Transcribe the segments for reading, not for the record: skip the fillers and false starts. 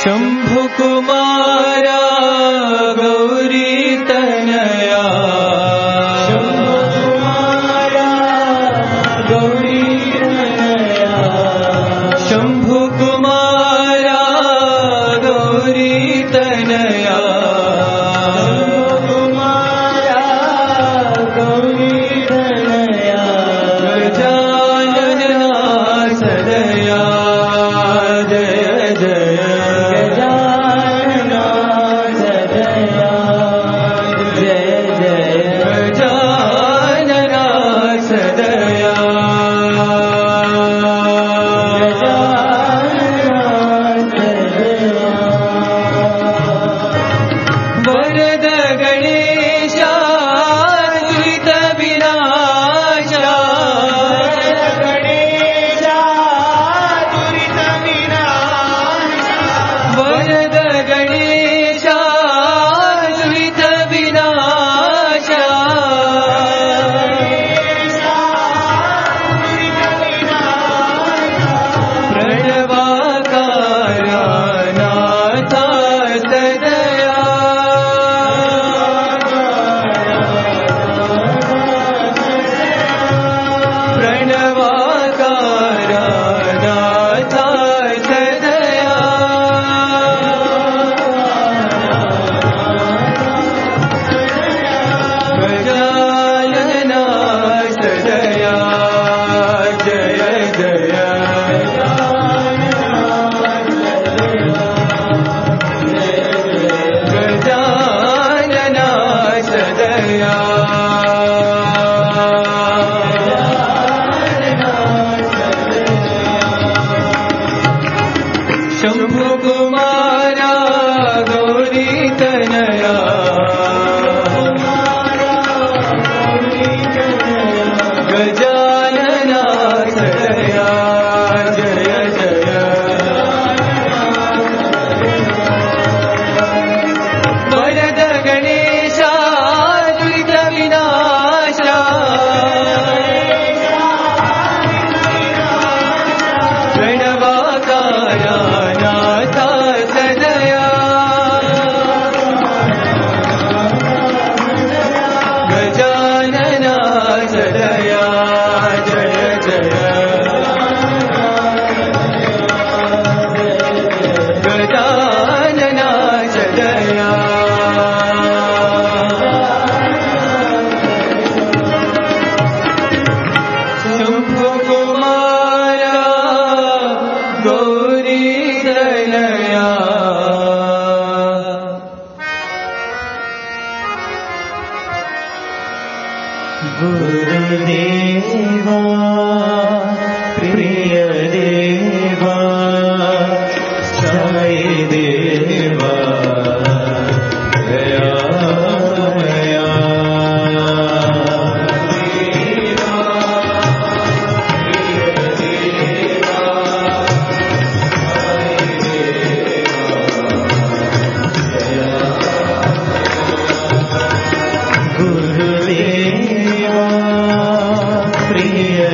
शंभु कुमारा गौरी तनया शंभु कुमारा गौरी तनया शंभु कुमारा गौरी तनया गजानना सदया जय जय वरद गणेशा दुरित विनाशा प्रणवाकारा गुरुदेवा प्रिय देवा साई देवा दयामया गुरुदेवा प्रिय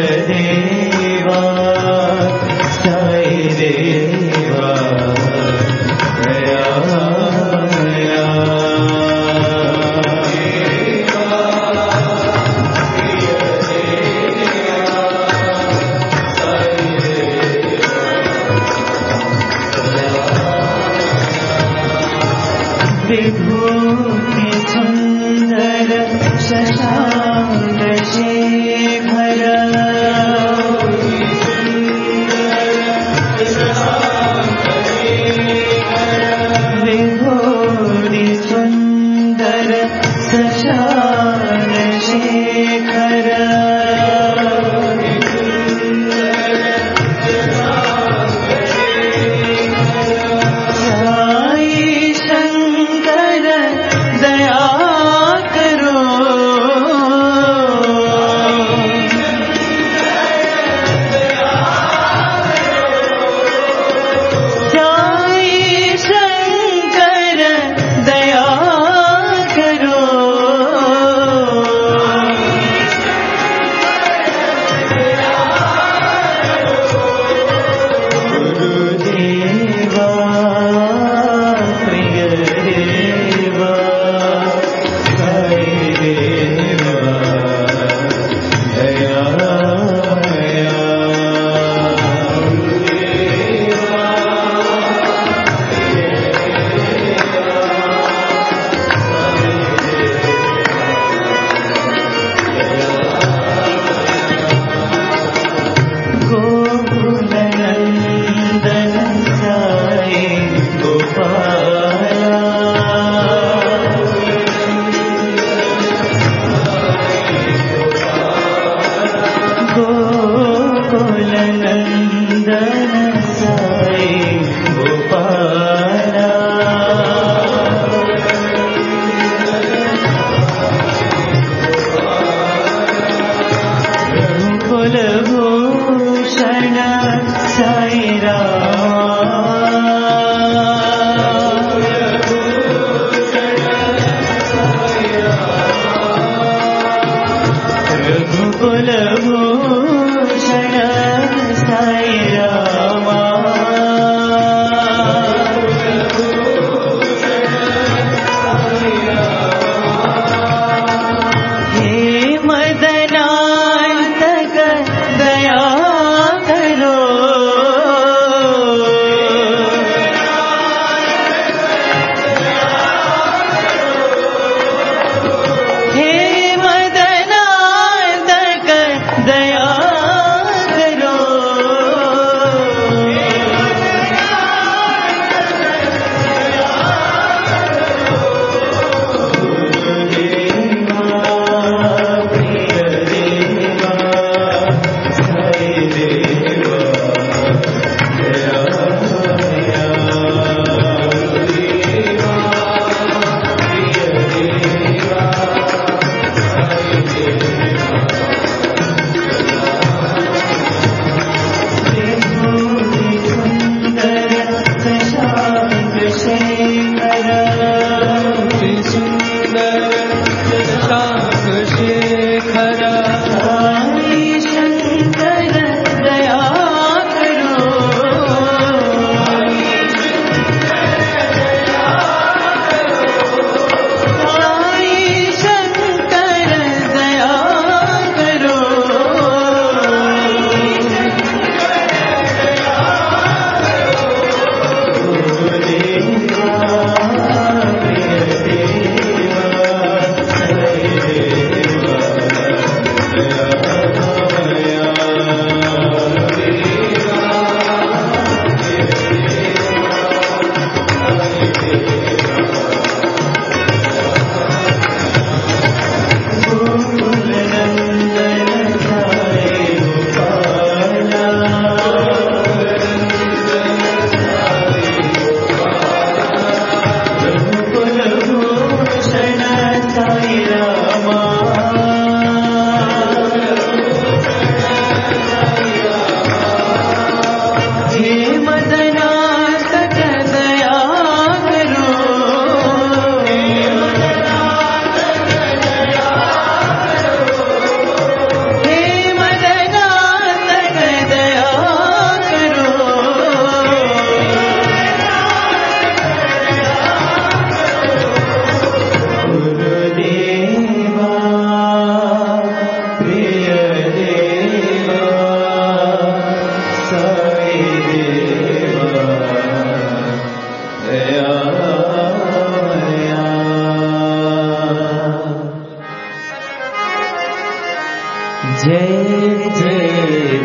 जय जय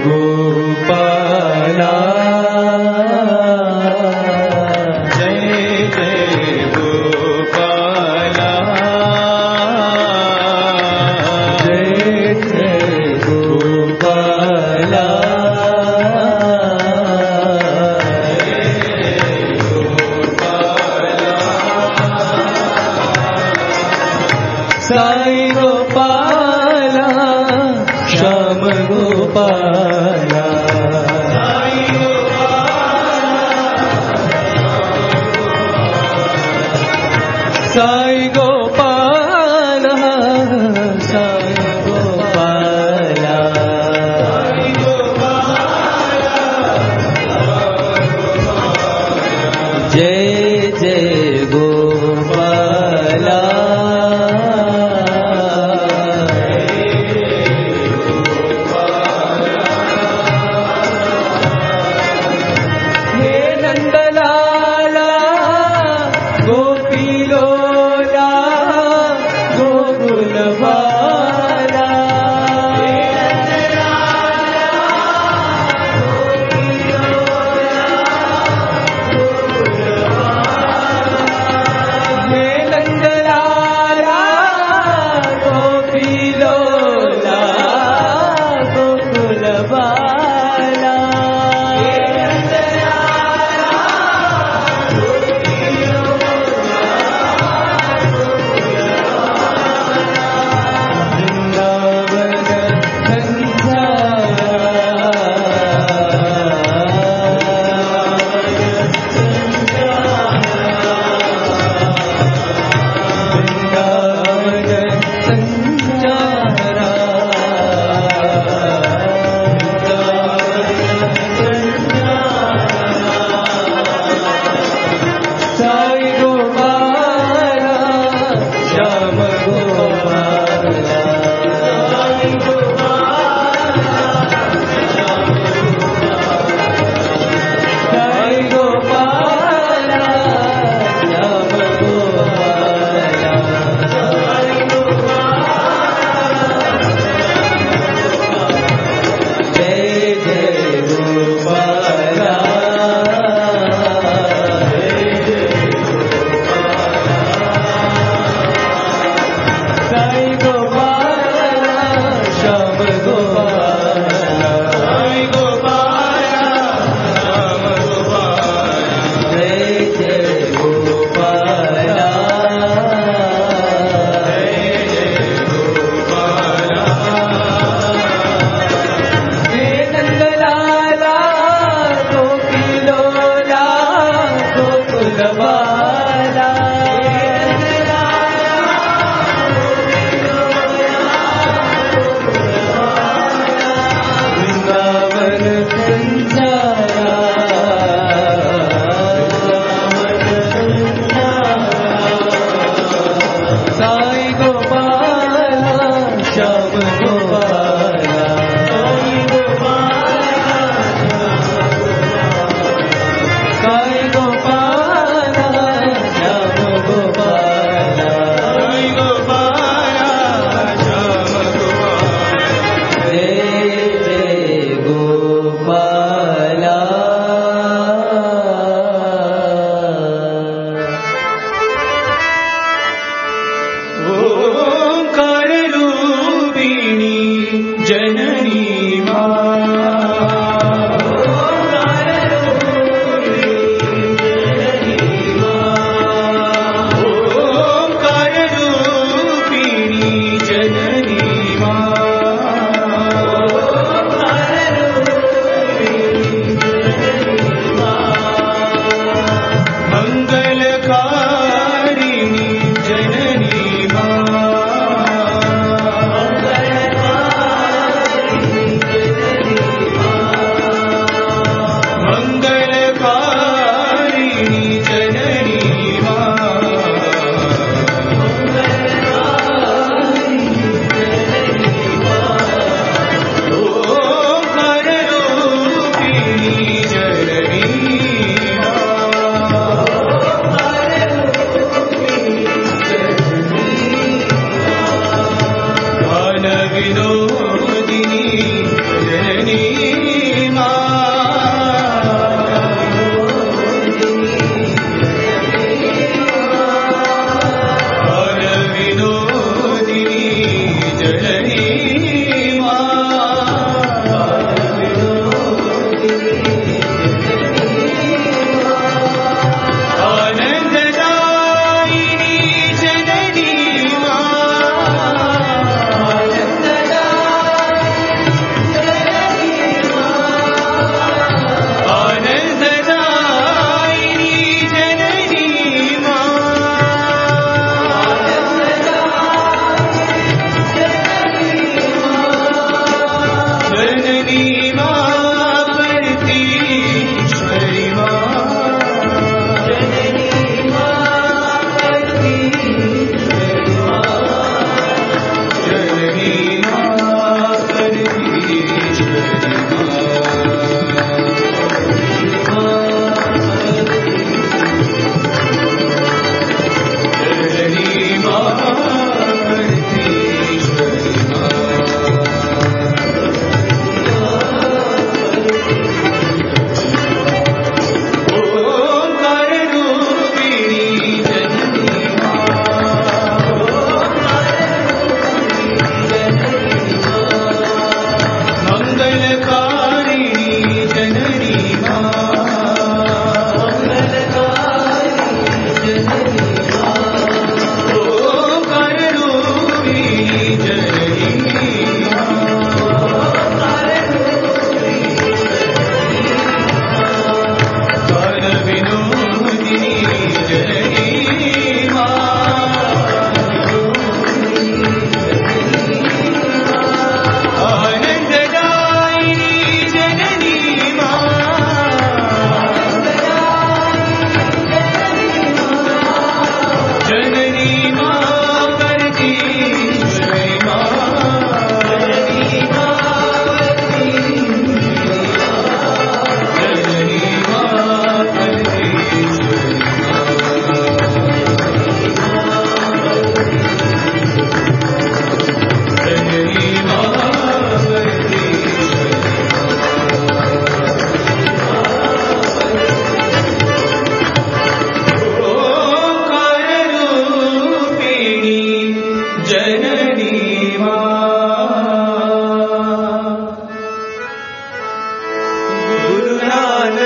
गोपाला जय जय गोपाला जय जय गोपाला साई गोपाला श्याम गोपाला साई गोपाला साई गोपाला जय जय गोपाला नंदलाला गोपीलोला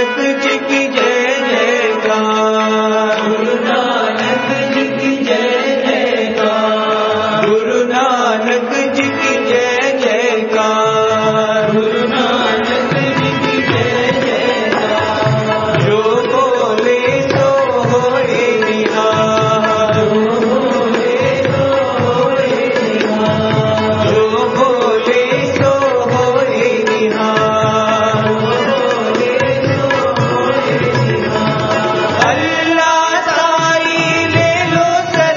नानक जी की जय जयकार, गुरु नानक जी की जय जयकार, गुरु नानक जी की जय जयकार, गुरु नानक जी की जय जयकार। जो बोले सो होए निहाल, जो बोले सो होए निहाल, जो बोले सो होए निहाल, जो बोले सो होए निहाल। अल्लाह साई ले लो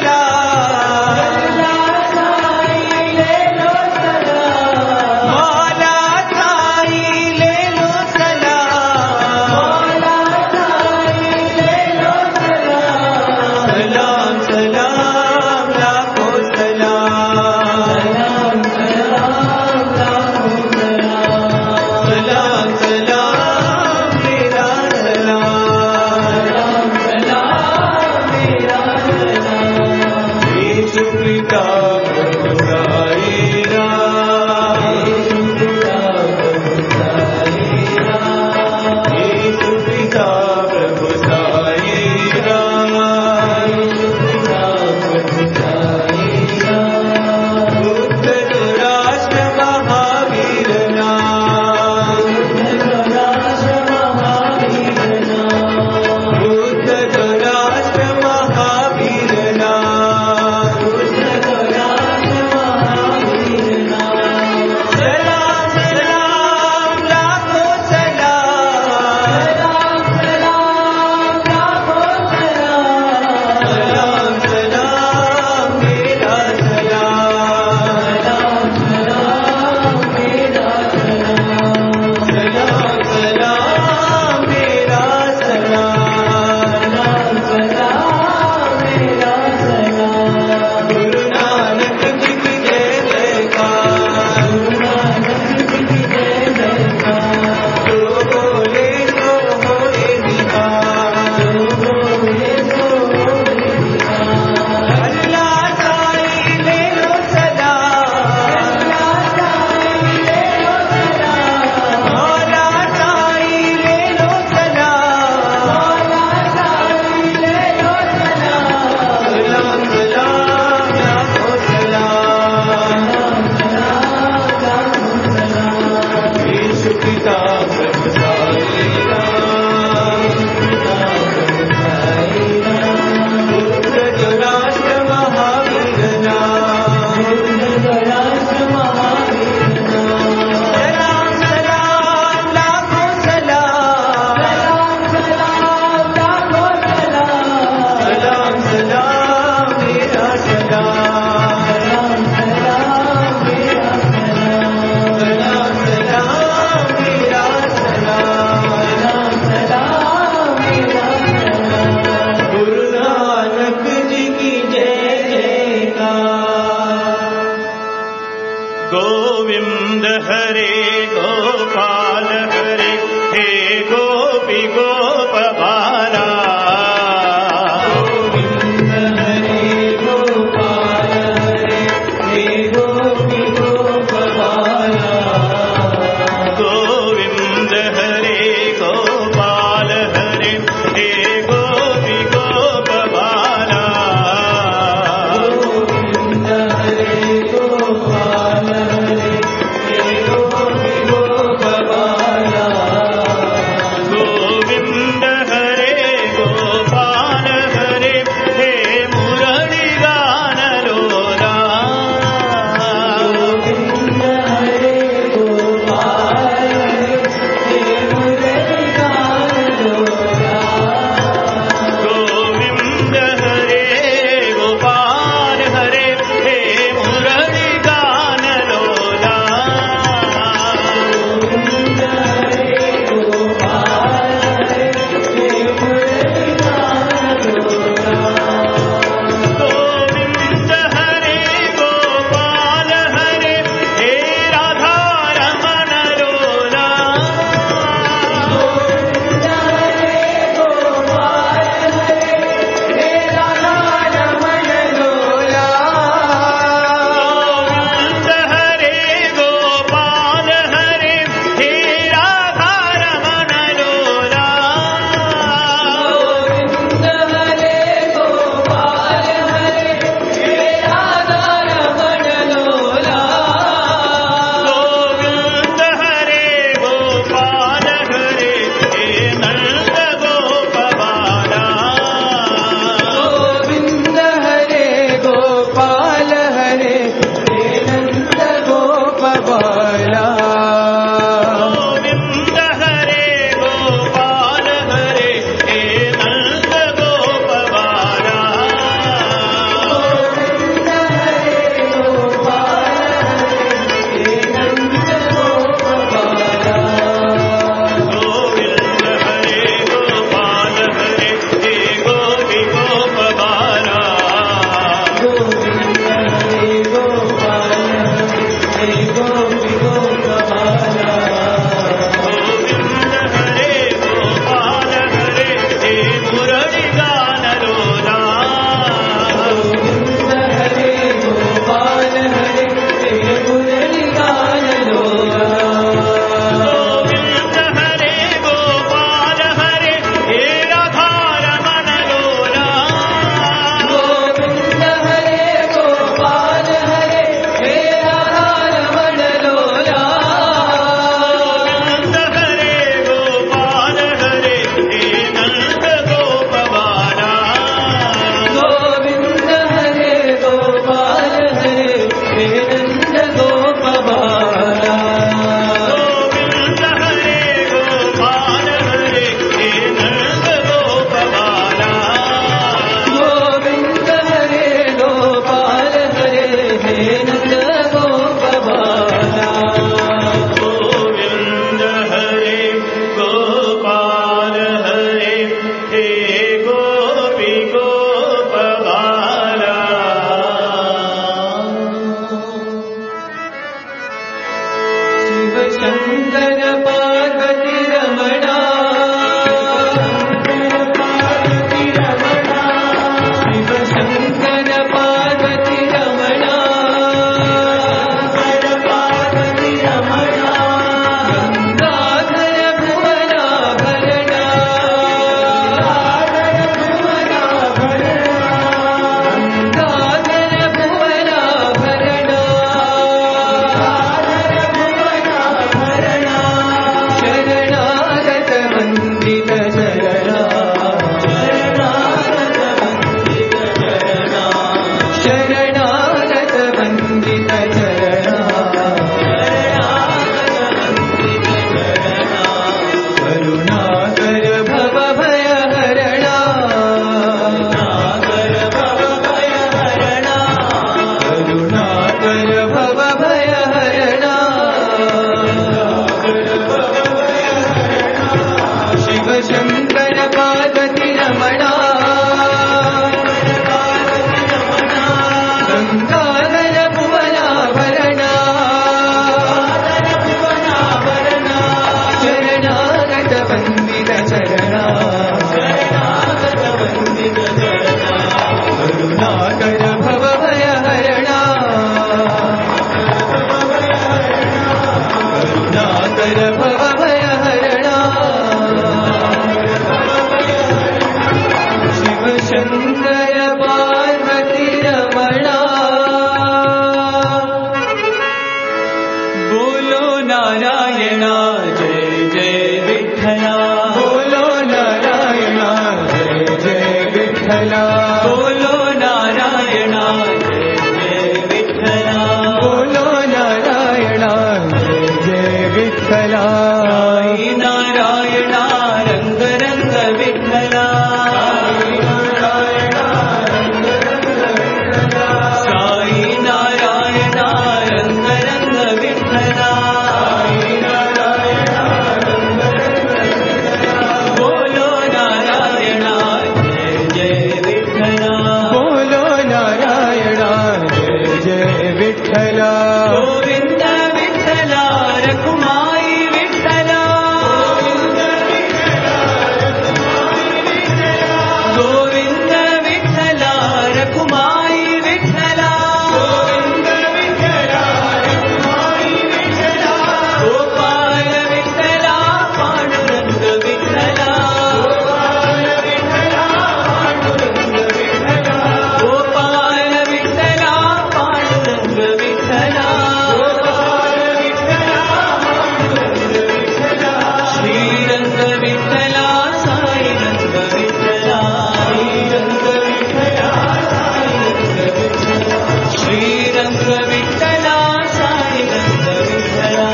सलाम, अल्लाह साई ले लो सलाम, मौला साई ले लो सलाम, मौला साई ले लो सलाम। सलाम सलाम लाखों सलाम, सलाम सलाम लाखों सलाम, सलाम सलाम मेरा सलाम, सलाम मेरा सलाम। यीशु पिता प्रभु साई राम, यीशु पिता प्रभु साई राम, यीशु पिता प्रभु साई राम, यीशु पिता प्रभु साई राम। बुद्ध जो राष्ट्र महावीर नाम, बुद्ध जो राष्ट्र महावीर नाम, बुद्ध जो राष्ट्र महावीर नाम, बुद्ध जो राष्ट्र महावीर नाम। सलाम सलाम लाखों सलाम, सलाम सलाम लाखों सलाम, सलाम सलाम मेरा सलाम, सलाम सलाम मेरा सलाम, सलाम सलाम मेरा सलाम, सलाम सलाम मेरा सलाम। गुरु नानक जी की जय जयकार, गुरु नानक जी की जय जयकार। जो बोले सो होए निहाल, जो बोले सो होए निहाल। अल्लाह साई ले लो सलाम, अल्लाह साई ले लो सलाम, मौला साई ले लो सलाम, मौला साई ले लो सलाम। सलाम सलाम लाखों सलाम, सलाम लाखों सलाम। यीशु पिता प्रभु साई राम, पिता प्रभु साई राम। बुद्ध जो राष्ट्र महावीर नाम, बुद्ध जो राष्ट्र महावीर नाम। सलाम सलाम लाखों सलाम, सलाम सलाम लाखों सलाम, सलाम सलाम मेरा सलाम, सलाम सलाम मेरा सलाम, सलाम सलाम मेरा सलाम, सलाम सलाम मेरा सलाम। गुरु नानक जी की जय जयकार। गोविंद हरे गोपाल हरे, हे गोपी गोपबाला। गोविंद हरे गोपाल हरे, हे गोपी गोपबाला। गोविंद हरे गोपाल हरे, हे गोपी गोपबाला। गोविंद हरे गोपाल हरे, हे गोपी गोपबाला। गोविंद हरे శంకర పార్వతి రమణ గంగాధర భువనాభరణ శరణాగత వందిత చరణ కరుణాకర భవభయ హరణ కరుణాకర భవభయ హరణ శివ శంకర పార్వతి రమణ बोलो नारायण जय जय विठ्ठला बोलो नारायण जय जय विठ्ठला बोलो नारायण जय जय विठ्ठला बोलो नारायण जय जय विठ्ठला साई नारायण रंग रंग विठ्ठला साई नारायण रंग रंग विठ्ठला बोलो नारायण जय जय विठ्ठला बोलो नारायण जय जय विठ्ठला गोविंद विठ्ठला रखुमाई विठ्ठला गोविंद विठ्ठला रखुमाई विठ्ठला गोपाल विठ्ठला पांडुरंग विठ्ठला गोपाल विठ्ठला पांडुरंग विठ्ठला श्रीरंग विठ्ठला साईरंग विठ्ठला श्रीरंग विठ्ठला साईरंग विठ्ठला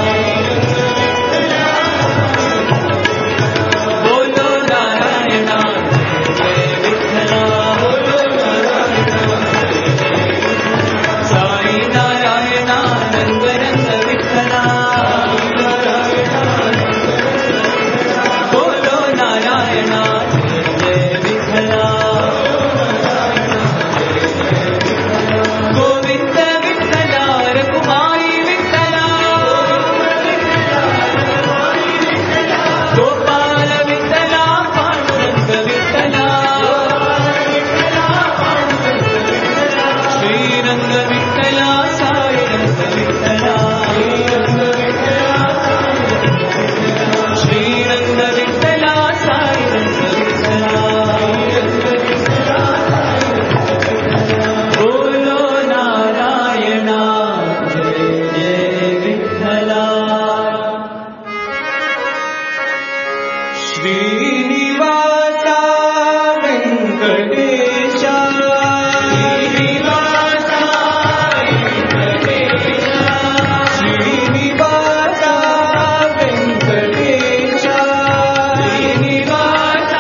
बोलो नारायण जय विठ्ठला साई नारायण रंग रंग विठ्ठला बोलो नारायण जय जय विठ्ठला गोविंद विठ्ठला रखुमाई विठ्ठला गोपाल विठ्ठला पांडुरंग विठ्ठला श्रीरंग विठ्ठला साईरंग विठ्ठला श्रीरंग विठ्ठला साईरंग विठ्ठला बोलो नारायण जय जय विठ्ठला श्रीनिवासा वेंकटेशा श्रीनिवासा वेंकटेशा श्रीनिवासा वेंकटेशा श्रीनिवासा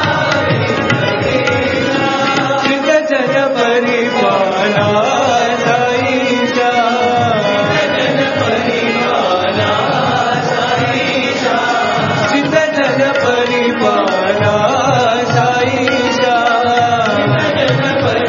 वेंकटेशा चित जन परिपाला साईशा जन परिपाला साईशा चित जन परिपाला साईशा जन परिपाला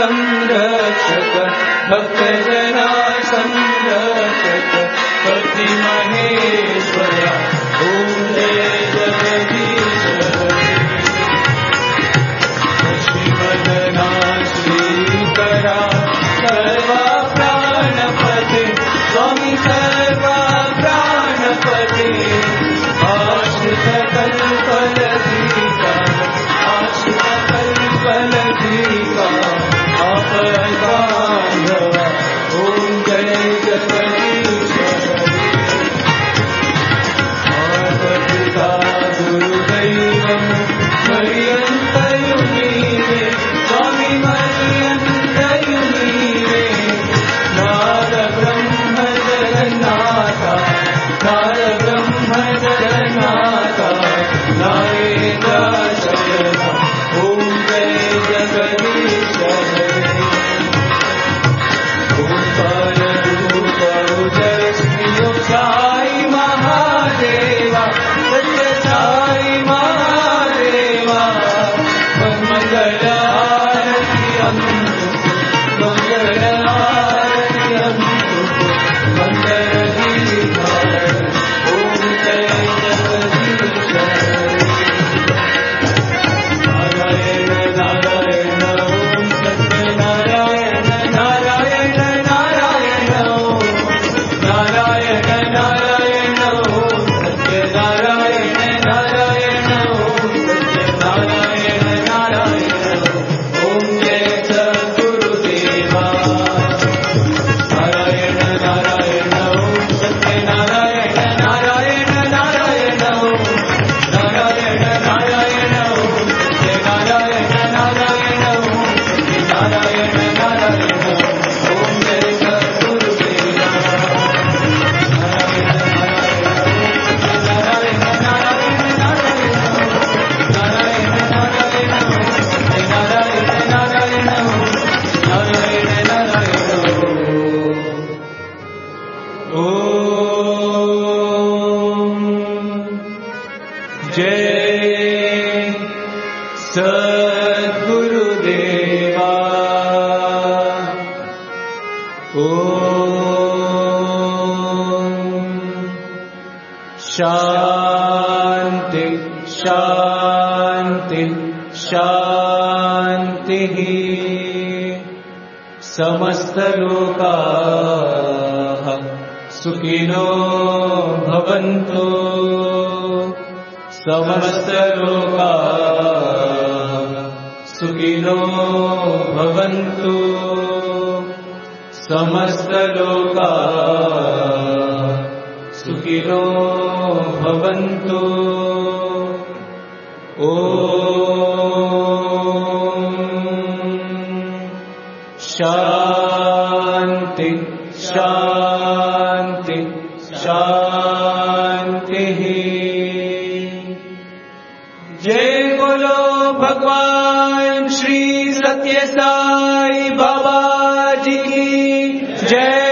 संरक्षक भक्तजना संरक्षक पति महेश्वरा ओम जय जगदीश श्रीवदना श्रीकरा सर्वा प्राणपते स्वामी सर्वा प्राणपते आश्रित कल्पलतिका आश्रित कल्पलतिका आपद्बान्धवा ओम जय जगदीश माता गुरुदैवं मर्यन्तयुनीरे स्वामी मर्यन्तयुनीरे नाद ब्रह्म जगन्नाथा नाद ब्रह्म जगन्नाथा नारेन्द्र शरणा ओम जय जगदीश ओंकार रूप उदयश्री साई महादेवा सत्य साई महादेवा मंगल आरती मंगल आरती मंगल दीपा ओम जय जगदीश नारायण नारायण ओम सत्य नारायण नारायण नारायण ओम नारायण नारायण ओम सत्य नारायण नारायण ओम सत्य नारायण नारायण ओम जय सद्गुरुदेवा नारायण नारायण ओम सत्य नारायण नारायण नारायण ओम नारायण नारायण ओम सत्य नारायण नारायण ओम सत्य नारायण नारायण ओम जय सद्गुरुदेवा नारायण नारायण नारायण नारायण नारायण नारायण नारायण सत्य नारायण नारायण नारायण नारायण ओम जय सद्गुरुदेवा ओम शांति शांति शांति समस्त लोकाः सुखिनो भवन्तु समस्त लोकाः सुखिनो भवन्तु समस्त लोकाः सुखिनो भवन्तु ओम शांति शांति शांति जय बोलो भगवान श्री सत्य साई बाबा जी की जय।